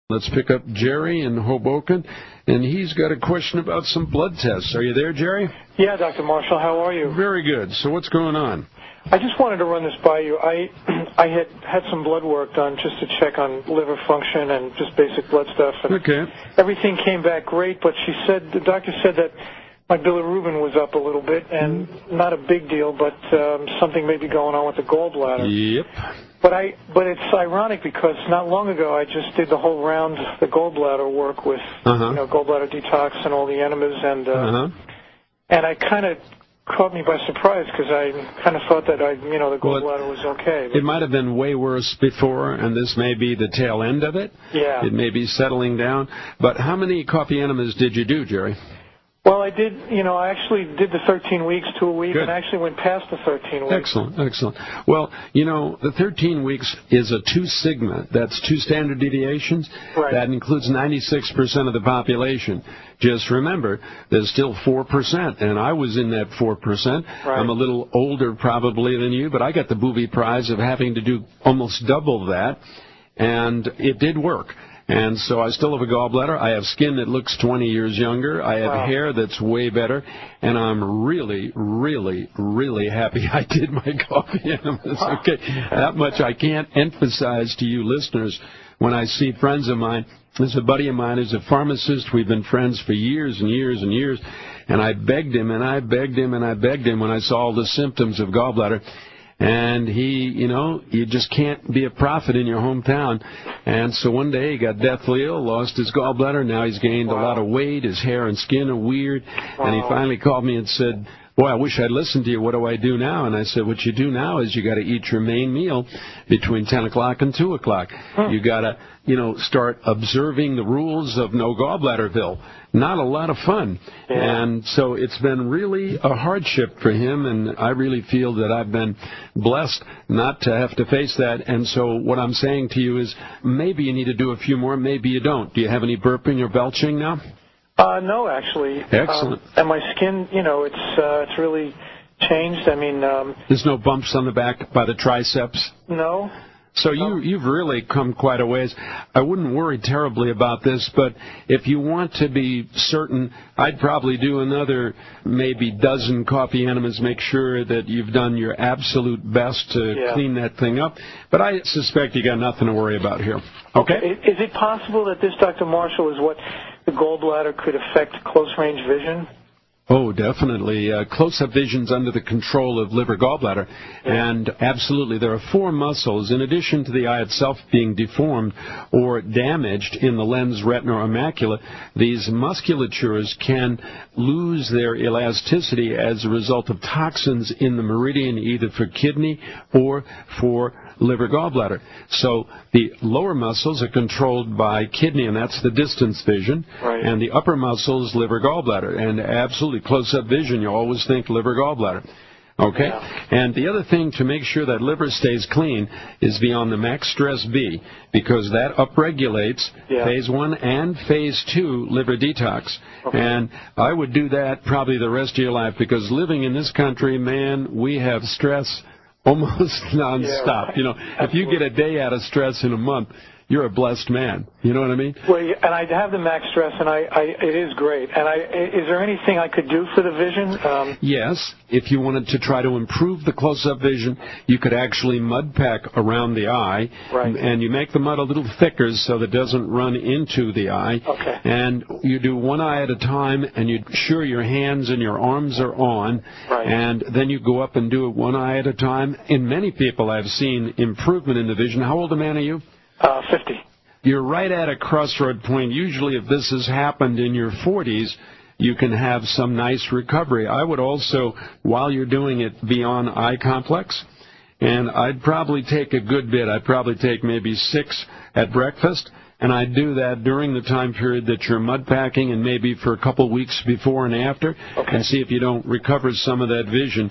Let's pick up Jerry in Hoboken, and he's got a question about some blood tests. Are you there, Jerry? Yeah, Dr. Marshall, how are you? Very good. So what's going on? I just wanted to run this by you. I had some blood work done just to check on liver function and just basic blood stuff. And okay. Everything came back great, but the doctor said that my bilirubin was up a little bit, and not a big deal, but something may be going on with the gallbladder. Yep. But it's ironic because not long ago I just did the whole round of the gallbladder work with gallbladder detox and all the enemas, and I kind of caught me by surprise because I kind of thought that the gallbladder was okay. It might have been way worse before, and this may be the tail end of it. Yeah. It may be settling down. But how many coffee enemas did you do, Jerry? Well, I did, I actually did the 13 weeks to a week. Good. And actually went past the 13 weeks. Excellent, excellent. Well, the 13 weeks is a 2 sigma. That's 2 standard deviations. Right. That includes 96% of the population. Just remember, there's still 4%, and I was in that 4%. Right. I'm a little older probably than you, but I got the booby prize of having to do almost double that, and it did work. And so I still have a gallbladder. I have skin that looks 20 years younger. I have hair that's way better. And I'm really, really, really happy I did my coffee enemas. Okay, that much I can't emphasize to you listeners when I see friends of mine. There's a buddy of mine who's a pharmacist. We've been friends for years and years and years. And I begged him and I begged him and I begged him when I saw all the symptoms of gallbladder. And he, you just can't be a prophet in your hometown. And so one day he got deathly ill, lost his gallbladder. Now he's gained a lot of weight. His hair and skin are weird. And he finally called me and said, boy, I wish I'd listened to you. What do I do now? And I said, what you do now is you got to eat your main meal between 10 o'clock and 2 o'clock. You got to, start observing the rules of no gallbladderville. Not a lot of fun. Yeah. And so it's been really a hardship for him, and I really feel that I've been blessed not to have to face that. And so what I'm saying to you is maybe you need to do a few more, maybe you don't. Do you have any burping or belching now? No, actually. Excellent. And my skin, it's really changed. I mean, there's no bumps on the back by the triceps? No. So you've really come quite a ways. I wouldn't worry terribly about this, but if you want to be certain, I'd probably do another maybe dozen coffee enemas, make sure that you've done your absolute best to clean that thing up. But I suspect you got nothing to worry about here. Okay? Is it possible that this, Dr. Marshall, is what the gallbladder could affect close-range vision? Oh, definitely. Close-up vision's under the control of liver gallbladder. And absolutely, there are 4 muscles, in addition to the eye itself being deformed or damaged in the lens, retina, or macula, these musculatures can lose their elasticity as a result of toxins in the meridian, either for kidney or for liver gallbladder. So the lower muscles are controlled by kidney, and that's the distance vision, and the upper muscles, liver gallbladder. And absolutely, close-up vision, you always think liver gallbladder. Okay? Yeah. And the other thing to make sure that liver stays clean is be on the max stress B, because that upregulates phase 1 and phase 2 liver detox. Okay. And I would do that probably the rest of your life, because living in this country, man, we have stress almost nonstop. If you get a day out of stress in a month, you're a blessed man. You know what I mean? Well, and I have the max stress, and it is great. And is there anything I could do for the vision? Yes. If you wanted to try to improve the close-up vision, you could actually mud pack around the eye, and you make the mud a little thicker so that it doesn't run into the eye. Okay. And you do one eye at a time, and you sure your hands and your arms are on, and then you go up and do it one eye at a time. In many people, I've seen improvement in the vision. How old a man are you? 50. You're right at a crossroad point. Usually if this has happened in your 40s, you can have some nice recovery. I would also, while you're doing it, be on eye complex. And I'd probably take a good bit. I'd probably take maybe 6 at breakfast. And I'd do that during the time period that you're mud packing, and maybe for a couple weeks before and after, and see if you don't recover some of that vision.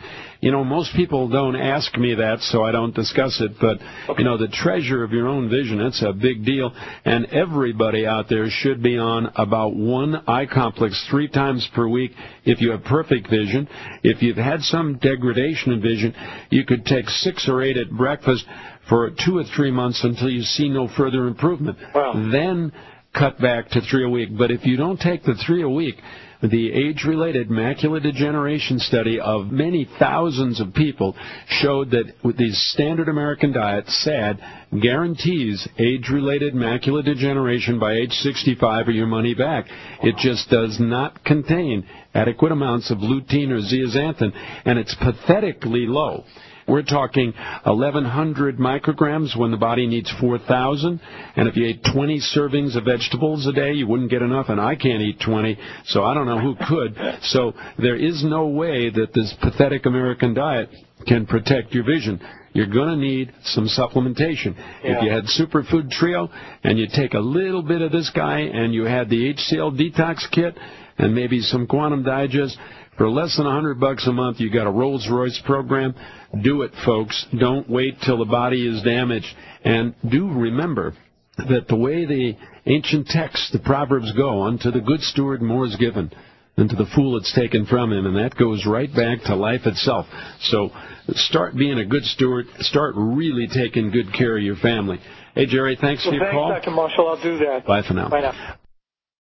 most people don't ask me that, so I don't discuss it. But, the treasure of your own vision, it's a big deal. And everybody out there should be on about one eye complex 3 times per week if you have perfect vision. If you've had some degradation in vision, you could take 6 or 8 at breakfast for 2 or 3 months until you see no further improvement. Wow. Then cut back to 3 a week. But if you don't take the 3 a week, the age-related macular degeneration study of many thousands of people showed that with the standard American diet, SAD, guarantees age-related macular degeneration by age 65 or your money back. It just does not contain adequate amounts of lutein or zeaxanthin, and it's pathetically low. We're talking 1,100 micrograms when the body needs 4,000. And if you ate 20 servings of vegetables a day, you wouldn't get enough, and I can't eat 20, so I don't know who could. So there is no way that this pathetic American diet can protect your vision. You're going to need some supplementation. Yeah. If you had Superfood Trio and you take a little bit of this guy and you had the HCL Detox Kit and maybe some Quantum Digest, for less than $100 a month, you got a Rolls-Royce program. Do it, folks. Don't wait till the body is damaged. And do remember that the way the ancient texts, the Proverbs go, unto the good steward more is given, and to the fool it's taken from him. And that goes right back to life itself. So start being a good steward. Start really taking good care of your family. Hey, Jerry, thanks for your call. Thanks, Dr. Marshall. I'll do that. Bye for now. Bye now.